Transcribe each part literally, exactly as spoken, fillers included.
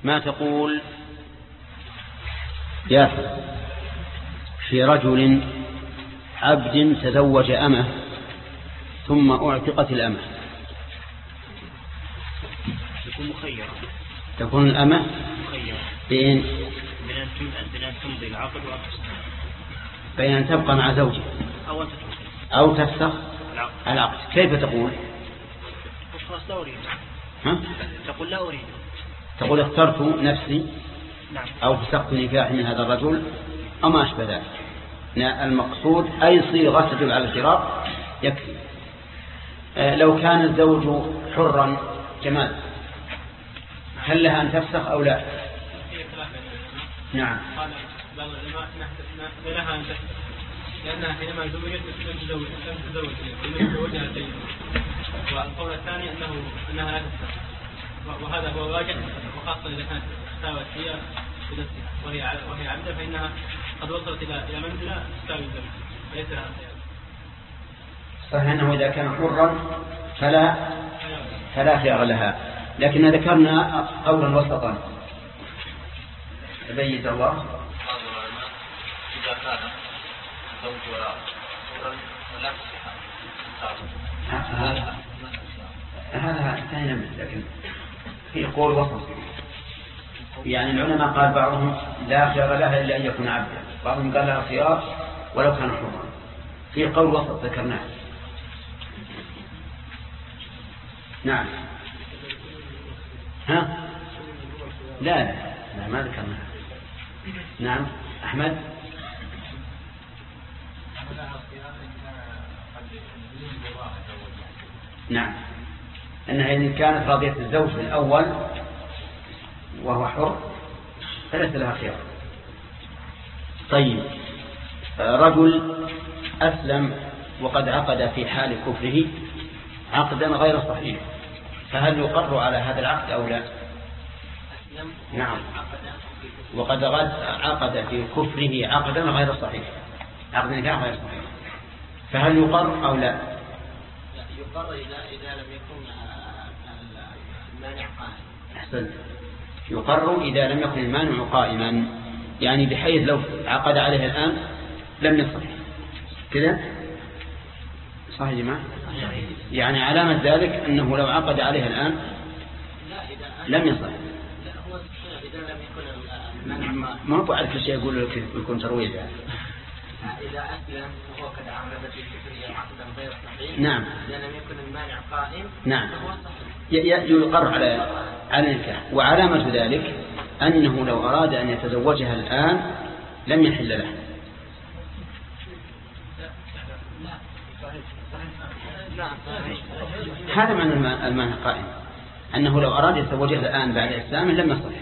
ما تقول يا في رجل عبد تزوج أمه ثم أعتقت الأمة؟ تكون مخيرة. تكون الأمة مخيرة بين بين أن تمضي العقد بين أن تبقى مع زوجها أو أو تفسخ العقد. كيف تقول؟ لا أريد. ها؟ تقول لا أريد. تقول اخترت نفسي. نعم. أو فسخت نكاحي من هذا الرجل أو ما أشبه ذلك. المقصود أي صيغة تدل على الفراق يكفي. آه لو كان الزوج حرا جمال هل لها أن تفسخ أو لا؟ نعم. قال بعض العلماء لها أن تفسخ لأنها حينما زوجت لم تزوج لم تزوج لم تزوجها سيد. والقول الثاني أنه أنها لا تفسخ وهذا هو واجب وخاصة إذا كانت ساوت هي بنفسها وهي وهي عبدة فإنها قد وصلت إلى إلى منزلة تساوي الزوج وليس لها سيد. صحيح أنه إذا كان حرا فلا فلا خيار لها، لكن ذكرنا قولا وسطا يبين الله. إذا كان زوجها حرا فلا تصح. هذا انتهينا منه، لكن في قول وسط. يعني العلماء قال بعضهم لا خيار لها إلا أن يكون عبدا، بعضهم قال لها خيار ولو كان حرا. في قول وسط ذكرناه. نعم. ها؟ لا لا, لا ما ذكرناه. نعم أحمد. نعم أنها إن كانت راضية الزوج الأول وهو حر فليس لها خيار. طيب رجل أسلم وقد عقد في حال كفره عقدا غير صحيح، فهل يقر على هذا العقد أو لا؟ نعم. وقد عقد في كفره عقدا غير صحيح، عقد نكاح غير صحيح، فهل يقر أو لا؟ يقر إذا إذا لم يكن المانع قائما. أحسنت. يقر إذا لم يكن المانع قائما، يعني بحيث لو عقد عليها الآن لم يصح. كذا صح يا جماعة؟ يعني علامة ذلك أنه لو عقد عليها الآن لم يصح. ما هو بعد كل شيء يقول لك يكون ترويج. إذا أسلم وهو قد عقد في كفره عقدا غير صحيح. نعم. إذا لم يكن المانع قائم. نعم. يقر على على النكاح. وعلامة ذلك أنه لو أراد أن يتزوجها الآن لم يحل له. هذا معنى المانع قائم، أنه لو أراد يتزوجها الآن بعد إسلام لم يصح.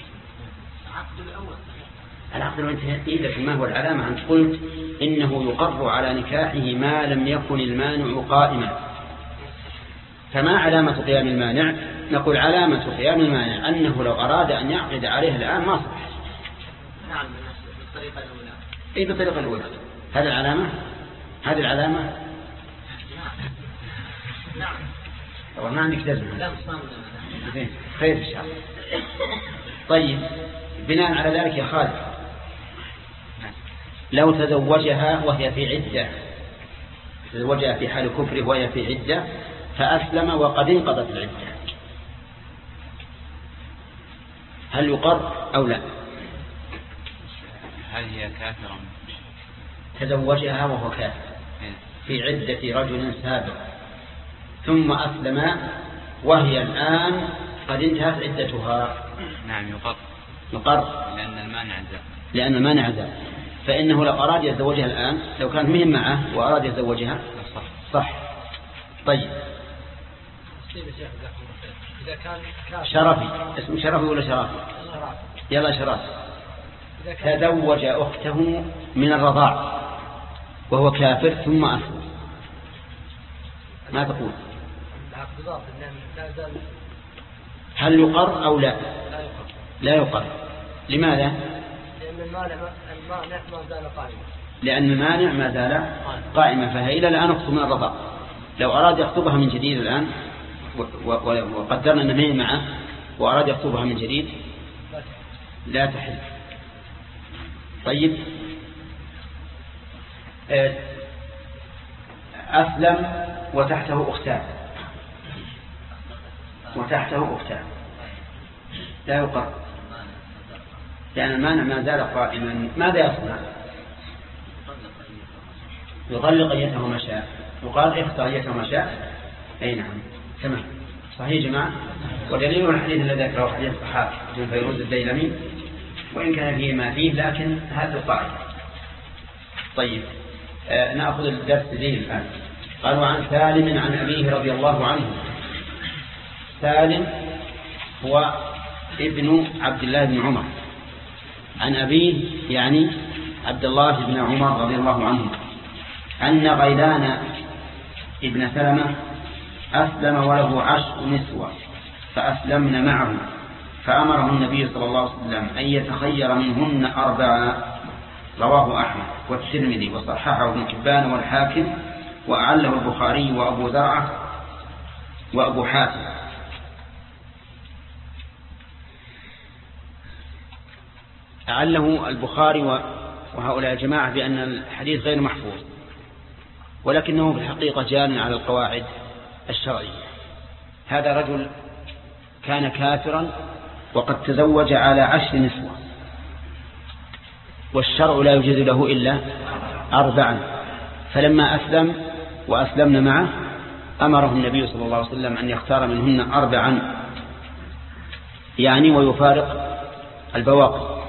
العقد الأول انتهى، لكن ما هو العلامة؟ أنت قلت إنه يقر على نكاحه ما لم يكن المانع قائما، فما علامة قيام المانع؟ نقول علامة قيام المانع أنه لو أراد أن يعقد عليها الآن ما صح. نعم بالطريقة الأولى. أي بالطريقة الأولى. هذه العلامة، هذه العلامة. نعم. والله ما عندك جزم. لا مش زين خير إن شاء الله. طيب بناء على ذلك يا خالد، لو تزوجها وهي في عدة، تزوجها في حال كفره وهي في عدة فأسلم وقد انقضت العدة، هل يقر أو لا؟ هل هي كافرة؟ تزوجها وهو كافر في عدة رجل سابق ثم أسلم وهي الآن قد انتهت عدتها. نعم يقر. يقر لأن المانع زال. لأن المانع زال. فإنه لو أراد يتزوجها الآن، لو كانت مهم معه وأراد يتزوجها صح. صح. طيب إذا كان شرفي، اسم شرفي ولا شرافي؟ يلا شرافي. تزوج أخته من الرضاع وهو كافر ثم أسلم، ما تقول؟ هل يقر أو لا؟ لا يقر. لماذا؟ لأن المانع ما زال قائما. لأن المانع ما زال قائما، فهي إلى الآن أخته من الرضاع. لو أراد يخطبها من جديد الآن وقدرنا أنه معه وأراد يخطبها من جديد لا تحل. طيب أسلم وتحته أختان وتحته أختان لا يقر، لأن المانع ما زال قائما. ماذا يصنع؟ يطلق أيته ما شاء، يقال اختر أيته ما شاء. أي نعم تمام صحيح جماعة. ودليل الحديث الذي ذكره حديث الصحابي بن فيروز الديلمي، وإن كان فيه ما فيه لكن هذا القاعدة. طيب آه نأخذ الدرس ذي الآن. قالوا عن سالم عن أبيه رضي الله عنه. سالم هو ابن عبد الله بن عمر، عن أبيه يعني عبد الله بن عمر رضي الله عنه، أن غيلان ابن سلمة أسلم وله عشر نسوة فأسلمن معه، فأمره النبي صلى الله عليه وسلم أن يتخير منهن أربعة. رواه أحمد والترمذي وصححه ابن حبان والحاكم، وأعله البخاري وأبو زرعة وأبو حاتم. أعله البخاري وهؤلاء الجماعة بأن الحديث غير محفوظ، ولكنه في الحقيقة جار على القواعد الشرعية. هذا رجل كان كافرا وقد تزوج على عشر نسوة، والشرع لا يجوز له إلا أربعا، فلما أسلم وأسلمنا معه أمره النبي صلى الله عليه وسلم أن يختار منهن أربعا، يعني ويفارق البواقي.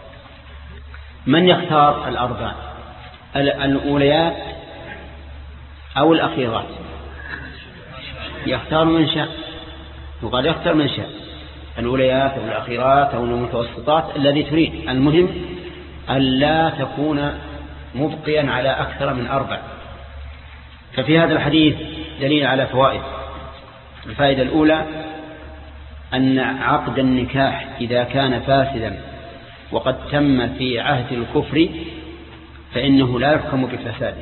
من يختار الأربع؟ الأوليات أو الأخيرات؟ يختار من شاء، وقال يختار من شاء، الأوليات أو الأخيرات أو المتوسطات الذي تريد. المهم أن لا تكون مبقيا على أكثر من أربع. ففي هذا الحديث دليل على فوائد. الفائدة الأولى أن عقد النكاح إذا كان فاسدا وقد تم في عهد الكفر فإنه لا يحكم بفساده.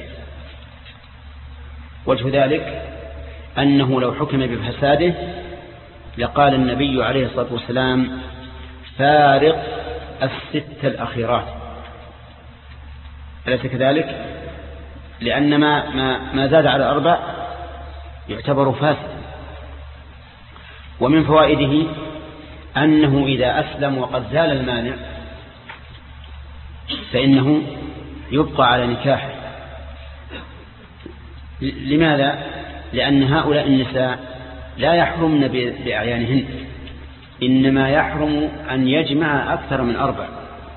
وجه ذلك أنه لو حكم بفساده لقال النبي عليه الصلاة والسلام فارق الست الأخيرات، أليس كذلك؟ لأن ما, ما, ما زاد على أربع يعتبر فاسد. ومن فوائده أنه إذا أسلم وقد زال المانع فإنه يبقى على نكاحه. لماذا؟ لأن هؤلاء النساء لا يحرمن بأعيانهن، إنما يحرم أن يجمع أكثر من أربع.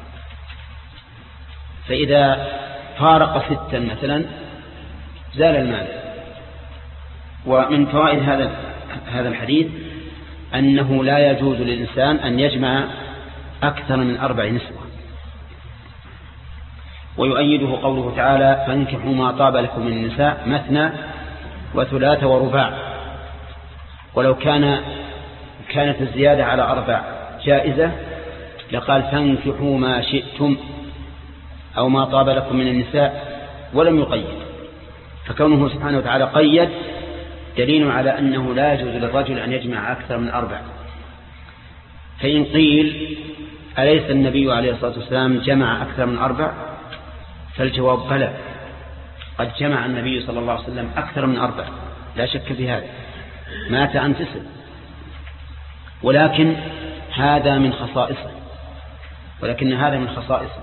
فإذا فارق ستا مثلا زال المانع. ومن فوائد هذا هذا الحديث أنه لا يجوز للإنسان أن يجمع أكثر من أربع نسوة. ويؤيده قوله تعالى فانكحوا ما طاب لكم من النساء مثنى وثلاث ورباع. ولو كان كانت الزيادة على أربع جائزة لقال فانكحوا ما شئتم أو ما طاب لكم من النساء ولم يقيد. فكونه سبحانه وتعالى قيد دليل على أنه لا يجوز للرجل أن يجمع أكثر من أربع. فإن قيل أليس النبي عليه الصلاة والسلام جمع أكثر من أربع؟ فالجواب بلى، قد جمع النبي صلى الله عليه وسلم أكثر من أربع لا شك في هذا، مات عن تسع، ولكن هذا من خصائصه ولكن هذا من خصائصه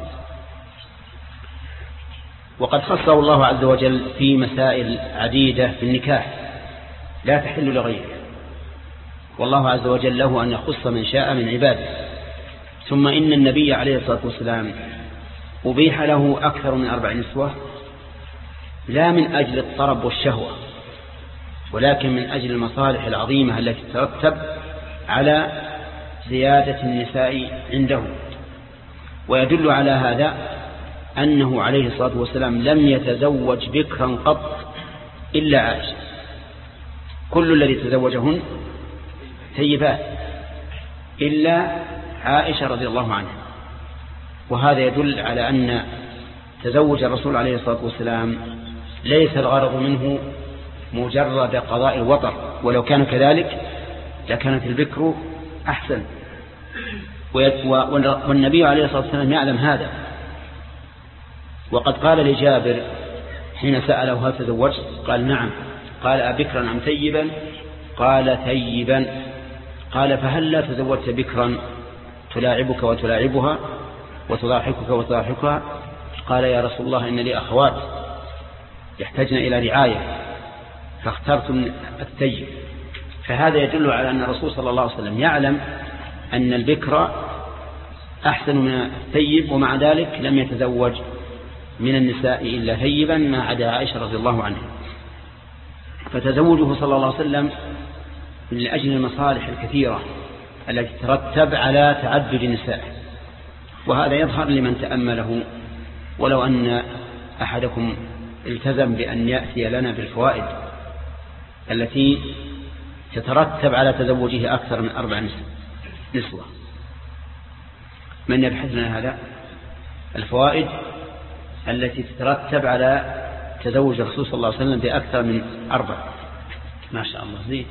وقد خصه الله عز وجل في مسائل عديدة في النكاح لا تحل لغيره، والله عز وجل له أن يخص من شاء من عباده. ثم إن النبي عليه الصلاة والسلام أبيح له أكثر من أربع نسوة لا من أجل الطرب والشهوة، ولكن من أجل المصالح العظيمة التي ترتب على زيادة النساء عنده. ويدل على هذا أنه عليه الصلاة والسلام لم يتزوج بكرا قط إلا عائشة، كل الذي تزوجهن ثيبات إلا عائشة رضي الله عنها. وهذا يدل على أن تزوج الرسول عليه الصلاة والسلام ليس الغرض منه مجرد قضاء الوطر، ولو كان كذلك لكانت البكر أحسن. والنبي عليه الصلاة والسلام يعلم هذا، وقد قال لجابر حين سأله هل تزوجت؟ قال نعم. قال أبكرا أم ثيبا؟ قال ثيبا. قال فهل لا تزوجت بكرا تلاعبك وتلاعبها وتضاحكك وتضاحكها؟ قال يا رسول الله إن لي أخوات يحتاجن إلى رعاية فاخترت الثيب. فهذا يدل على أن الرسول صلى الله عليه وسلم يعلم أن البكر أحسن من الثيب، ومع ذلك لم يتزوج من النساء إلا ثيبا ما عدا عائشة رضي الله عنها. فتزوجه صلى الله عليه وسلم من أجل المصالح الكثيرة التي ترتب على تعدد نسائه، وهذا يظهر لمن تأمله. ولو أن أحدكم التزم بأن يأتي لنا بالفوائد التي تترتب على تزوجه أكثر من أربع نسوة، من يبحث لنا هذا الفوائد التي تترتب على تزوج الرسول صلى الله عليه وسلم بأكثر من أربع؟ ما شاء الله زيد.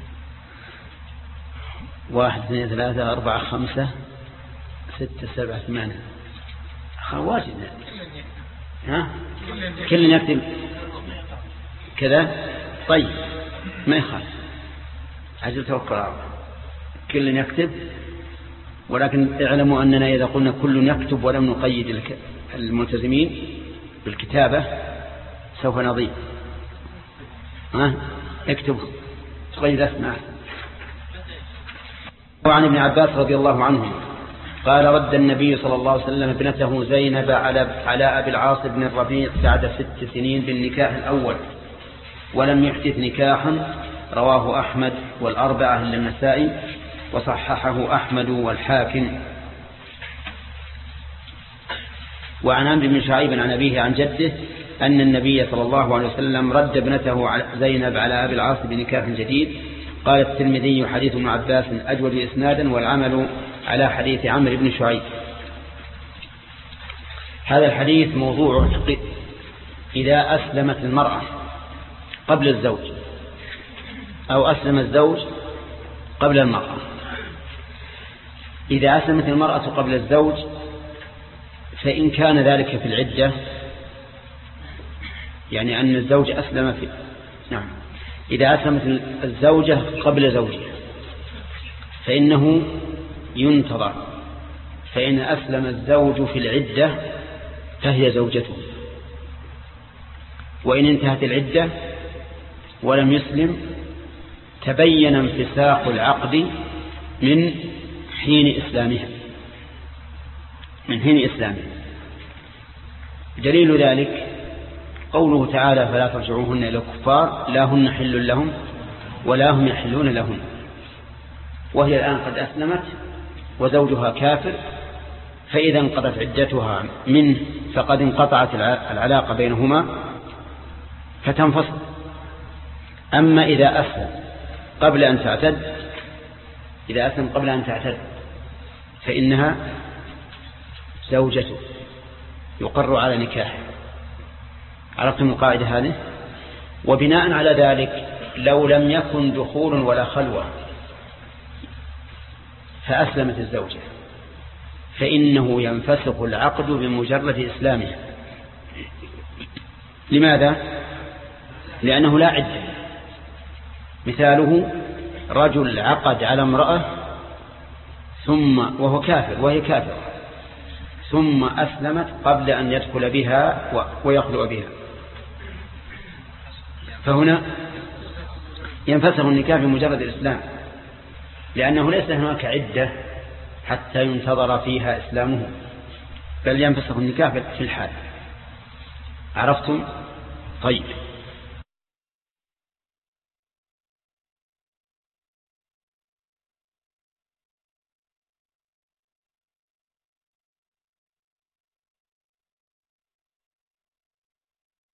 واحد اثنين ثلاثة أربعة خمسة ستة سبعة ثمانية واجد. ها كل يكتب كذا. طيب ما يخالف، عجل توكل على الله، كل يكتب. ولكن اعلموا أننا إذا قلنا كل يكتب ولم نقيد الملتزمين بالكتابة سوف نضيع. ها اكتب تقيد اسمع. وعن ابن عباس رضي الله عنه قال رد النبي صلى الله عليه وسلم ابنته زينب على على أبي العاص بن الربيع بعد ست سنين بالنكاح الأول ولم يحدث نكاحا. رواه أحمد والأربعة إلا النسائي وصححه أحمد والحاكم. وعن عمرو بن شعيب عن أبيه عن جده أن النبي صلى الله عليه وسلم رد ابنته زينب على أبي العاص بنكاح جديد. قال الترمذي حديث ابن عباس أجود إسنادا والعمل على حديث عمرو بن شعيب. هذا الحديث موضوع إذا أسلمت المرأة قبل الزوج أو أسلم الزوج قبل المرأة. إذا أسلمت المرأة قبل الزوج فإن كان ذلك في العدة، يعني أن الزوج أسلم في نعم إذا أسلمت الزوجة قبل زوجها فإنه ينتظر، فإن أسلم الزوج في العدة فهي زوجته، وإن انتهت العدة ولم يسلم تبين انفساخ العقد من حين إسلامها من حين إسلامها. دليل ذلك قوله تعالى فلا ترجعوهن إلى الكفار لا هن حل لهم ولا هم يحلون لهن، وهي الآن قد أسلمت وزوجها كافر، فإذا انقضت عدتها منه فقد انقطعت العلاقة بينهما فتنفصل. أما إذا أسلم قبل أن تعتد إذا أسلم قبل أن تعتد فإنها زوجته يقر على نكاحه. عرفتم القاعدة هذه؟ وبناء على ذلك لو لم يكن دخول ولا خلوة فأسلمت الزوجة فإنه ينفسخ العقد بمجرد إسلامها. لماذا؟ لأنه لا عدة. مثاله رجل عقد على امرأة ثم وهو كافر وهي كافر ثم أسلمت قبل أن يدخل بها ويخلو بها، فهنا ينفسخ النكاح بمجرد الإسلام، لأنه ليس هناك عدة حتى ينتظر فيها إسلامه، بل ينفسخ النكاح في الحال. عرفتم؟ طيب.